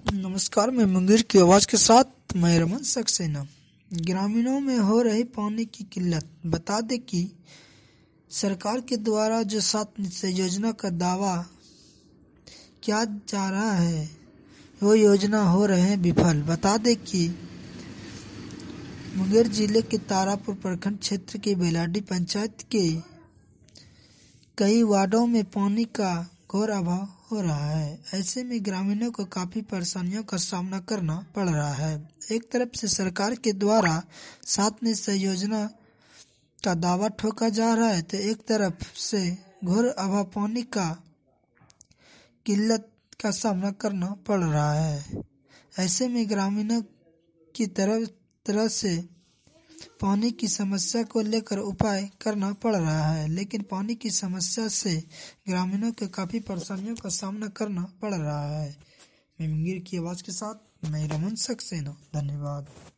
नमस्कार, मैं मुंगेर की आवाज़ के साथ मैं रमन सक्सेना। ग्रामीणों में हो रही पानी की किल्लत। बता दें कि सरकार के द्वारा जो 7 निश्चय योजना का दावा किया जा रहा है, वो योजना हो रहे हैं विफल। बता दें कि मुंगेर जिले के तारापुर प्रखंड क्षेत्र के बेलाडी पंचायत के कई वार्डों में पानी का घोर अभाव हो रहा है। ऐसे में ग्रामीणों को काफी परेशानियों का सामना करना पड़ रहा है। एक तरफ से सरकार के द्वारा 7 निश्चय योजना का दावा ठोका जा रहा है, तो एक तरफ से घोर अभाव पानी का किल्लत का सामना करना पड़ रहा है। ऐसे में ग्रामीणों की तरह से पानी की समस्या को लेकर उपाय करना पड़ रहा है, लेकिन पानी की समस्या से ग्रामीणों को काफी परेशानियों का सामना करना पड़ रहा है। मैं मुंगेर की आवाज़ के साथ मैं रमन सक्सेना। धन्यवाद।